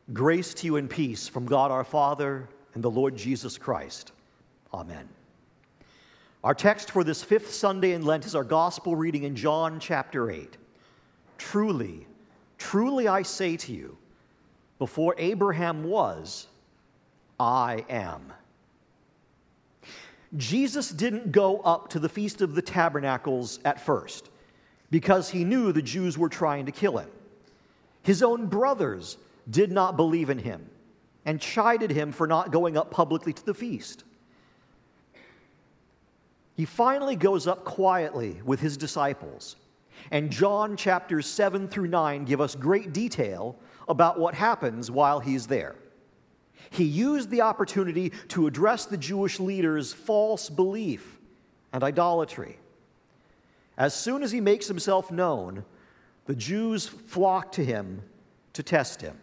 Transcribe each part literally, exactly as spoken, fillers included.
Grace to you and peace from God our Father and the Lord Jesus Christ. Amen. Our text for this fifth Sunday in Lent is our gospel reading in John chapter eight. Truly, truly I say to you, before Abraham was, I am. Jesus didn't go up to the Feast of the Tabernacles at first because he knew the Jews were trying to kill him. His own brothers did not believe in him and chided him for not going up publicly to the feast. He finally goes up quietly with his disciples, and John chapters seven through nine give us great detail about what happens while he's there. He used the opportunity to address the Jewish leaders' false belief and idolatry. As soon as he makes himself known, the Jews flock to him to test him.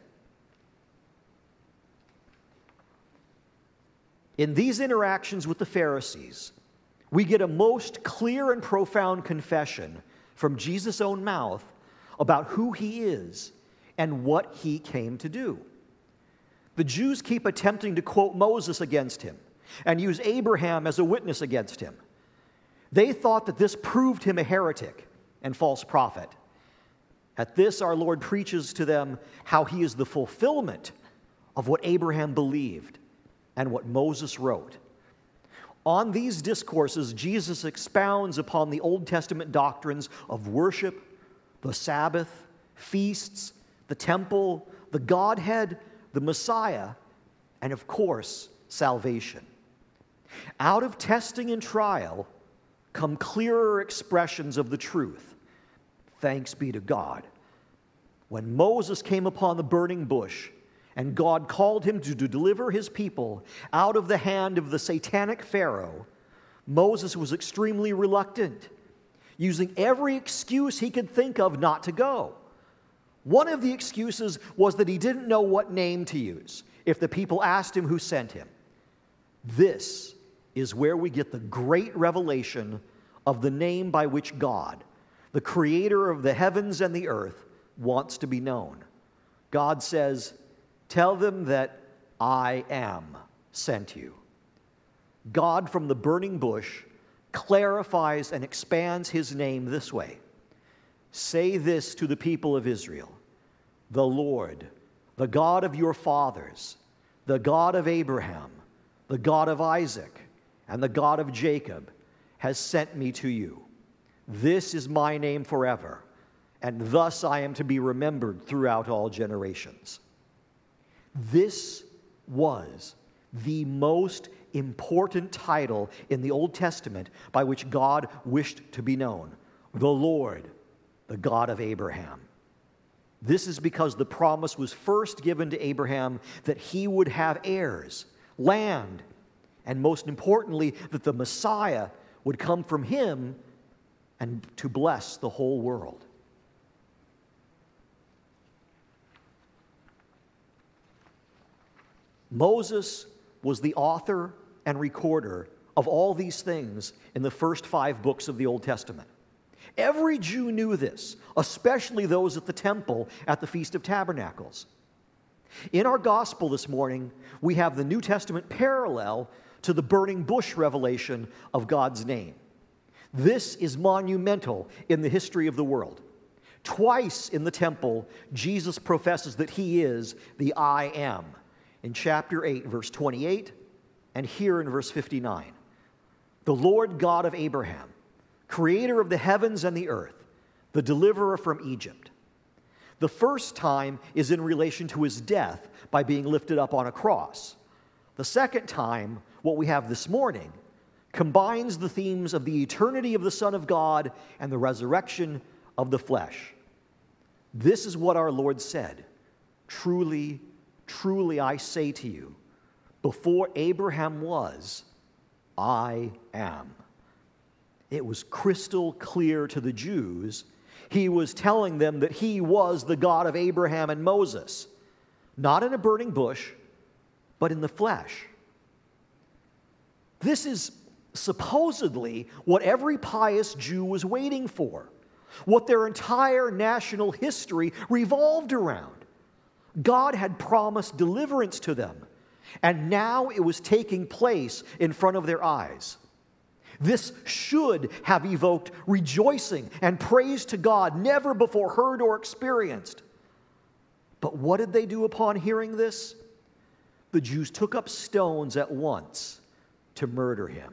In these interactions with the Pharisees, we get a most clear and profound confession from Jesus' own mouth about who he is and what he came to do. The Jews keep attempting to quote Moses against him and use Abraham as a witness against him. They thought that this proved him a heretic and false prophet. At this, our Lord preaches to them how he is the fulfillment of what Abraham believed and what Moses wrote. On these discourses, Jesus expounds upon the Old Testament doctrines of worship, the Sabbath, feasts, the temple, the Godhead, the Messiah, and of course, salvation. Out of testing and trial come clearer expressions of the truth. Thanks be to God. When Moses came upon the burning bush, and God called him to deliver his people out of the hand of the satanic Pharaoh, Moses was extremely reluctant, using every excuse he could think of not to go. One of the excuses was that he didn't know what name to use if the people asked him who sent him. This is where we get the great revelation of the name by which God, the creator of the heavens and the earth, wants to be known. God says, "Tell them that I am sent you." God from the burning bush clarifies and expands his name this way. Say this to the people of Israel: the Lord, the God of your fathers, the God of Abraham, the God of Isaac, and the God of Jacob, has sent me to you. This is my name forever, and thus I am to be remembered throughout all generations. This was the most important title in the Old Testament by which God wished to be known: the Lord, the God of Abraham. This is because the promise was first given to Abraham that he would have heirs, land, and most importantly, that the Messiah would come from him and to bless the whole world. Moses was the author and recorder of all these things in the first five books of the Old Testament. Every Jew knew this, especially those at the temple at the Feast of Tabernacles. In our gospel this morning, we have the New Testament parallel to the burning bush revelation of God's name. This is monumental in the history of the world. Twice in the temple, Jesus professes that he is the I am. In chapter eight, verse twenty-eight, and here in verse fifty-nine. The Lord God of Abraham, creator of the heavens and the earth, the deliverer from Egypt. The first time is in relation to his death by being lifted up on a cross. The second time, what we have this morning, combines the themes of the eternity of the Son of God and the resurrection of the flesh. This is what our Lord said: Truly, truly I say to you, before Abraham was, I am. It was crystal clear to the Jews. He was telling them that he was the God of Abraham and Moses, not in a burning bush, but in the flesh. This is supposedly what every pious Jew was waiting for, what their entire national history revolved around. God had promised deliverance to them, and now it was taking place in front of their eyes. This should have evoked rejoicing and praise to God never before heard or experienced. But what did they do upon hearing this? The Jews took up stones at once to murder him.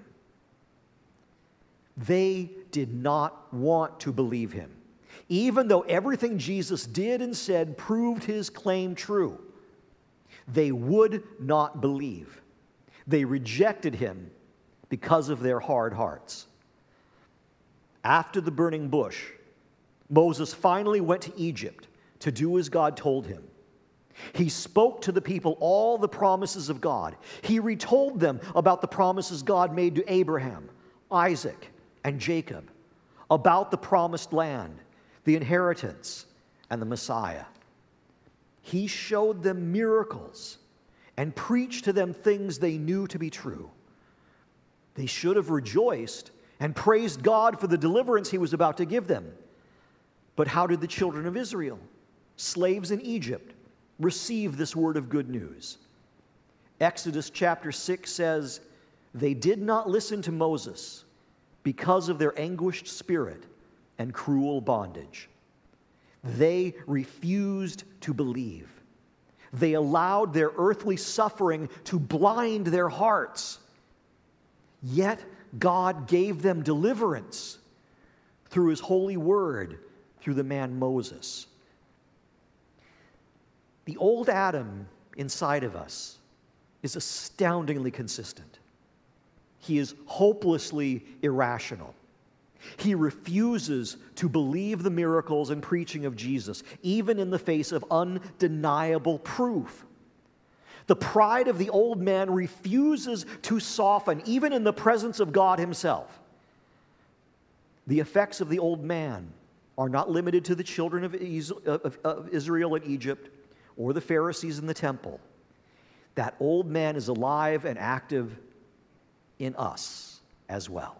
They did not want to believe him, even though everything Jesus did and said proved his claim true. They would not believe. They rejected him because of their hard hearts. After the burning bush, Moses finally went to Egypt to do as God told him. He spoke to the people all the promises of God. He retold them about the promises God made to Abraham, Isaac, and Jacob, about the promised land, the inheritance, and the Messiah. He showed them miracles and preached to them things they knew to be true. They should have rejoiced and praised God for the deliverance he was about to give them. But how did the children of Israel, slaves in Egypt, receive this word of good news? Exodus chapter six says, "They did not listen to Moses because of their anguished spirit and cruel bondage." They refused to believe. They allowed their earthly suffering to blind their hearts. Yet God gave them deliverance through his holy word, through the man Moses. The old Adam inside of us is astoundingly consistent. He is hopelessly irrational. He refuses to believe the miracles and preaching of Jesus, even in the face of undeniable proof. The pride of the old man refuses to soften, even in the presence of God himself. The effects of the old man are not limited to the children of Israel and Egypt or the Pharisees in the temple. That old man is alive and active in us as well.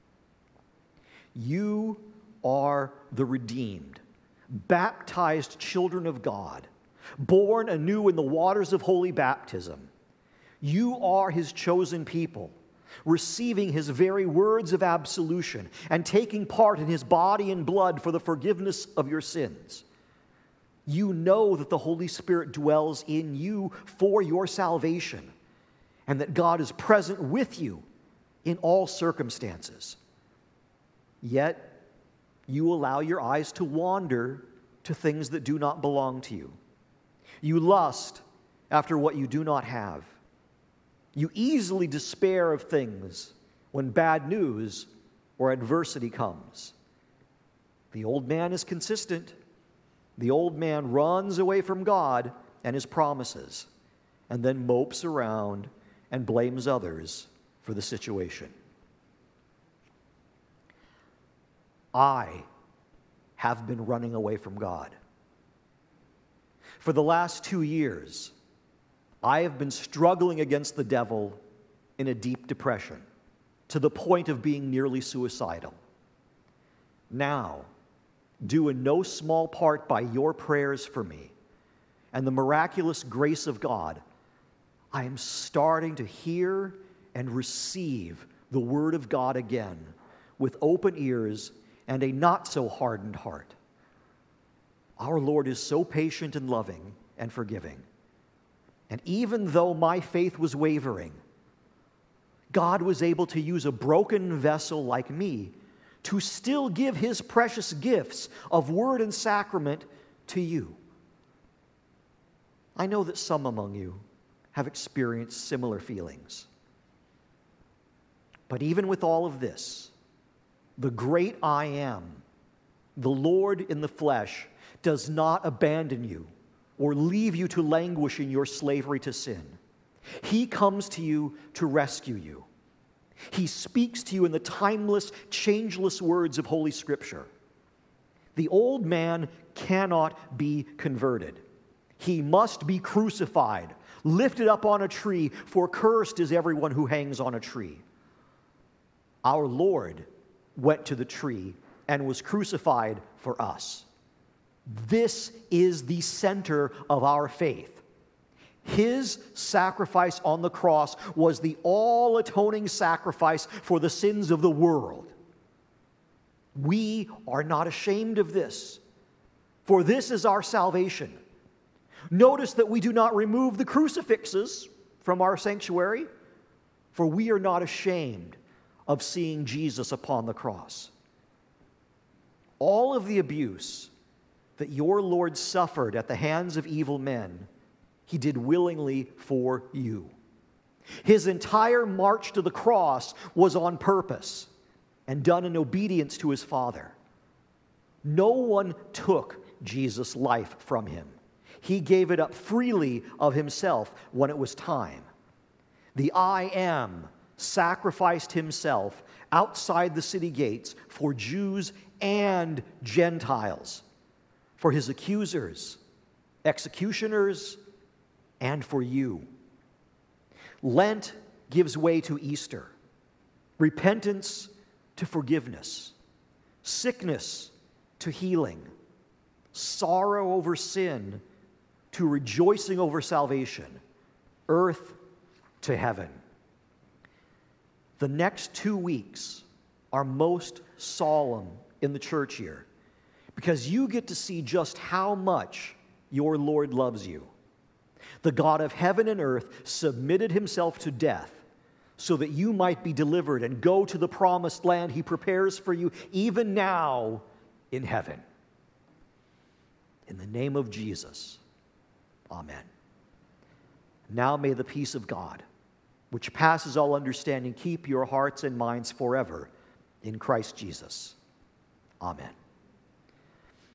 You are the redeemed, baptized children of God, born anew in the waters of holy baptism. You are his chosen people, receiving his very words of absolution and taking part in his body and blood for the forgiveness of your sins. You know that the Holy Spirit dwells in you for your salvation, and that God is present with you in all circumstances. Yet, you allow your eyes to wander to things that do not belong to you. You lust after what you do not have. You easily despair of things when bad news or adversity comes. The old man is consistent. The old man runs away from God and his promises, and then mopes around and blames others for the situation. I have been running away from God. For the last two years, I have been struggling against the devil in a deep depression, to the point of being nearly suicidal. Now, due in no small part by your prayers for me and the miraculous grace of God, I am starting to hear and receive the Word of God again with open ears and a not-so-hardened heart. Our Lord is so patient and loving and forgiving. And even though my faith was wavering, God was able to use a broken vessel like me to still give his precious gifts of word and sacrament to you. I know that some among you have experienced similar feelings. But even with all of this, the great I Am, the Lord in the flesh, does not abandon you or leave you to languish in your slavery to sin. He comes to you to rescue you. He speaks to you in the timeless, changeless words of Holy Scripture. The old man cannot be converted. He must be crucified, lifted up on a tree, for cursed is everyone who hangs on a tree. Our Lord went to the tree and was crucified for us. This is the center of our faith. His sacrifice on the cross was the all-atoning sacrifice for the sins of the world. We are not ashamed of this, for this is our salvation. Notice that we do not remove the crucifixes from our sanctuary, for we are not ashamed of seeing Jesus upon the cross. All of the abuse that your Lord suffered at the hands of evil men, he did willingly for you. His entire march to the cross was on purpose and done in obedience to his Father. No one took Jesus' life from him. He gave it up freely of himself when it was time. The I Am sacrificed himself outside the city gates for Jews and Gentiles, for his accusers, executioners, and for you. Lent gives way to Easter, repentance to forgiveness, sickness to healing, sorrow over sin to rejoicing over salvation, earth to heaven. The next two weeks are most solemn in the church year because you get to see just how much your Lord loves you. The God of heaven and earth submitted himself to death so that you might be delivered and go to the promised land he prepares for you even now in heaven. In the name of Jesus, amen. Now may the peace of God, which passes all understanding, keep your hearts and minds forever in Christ Jesus. Amen.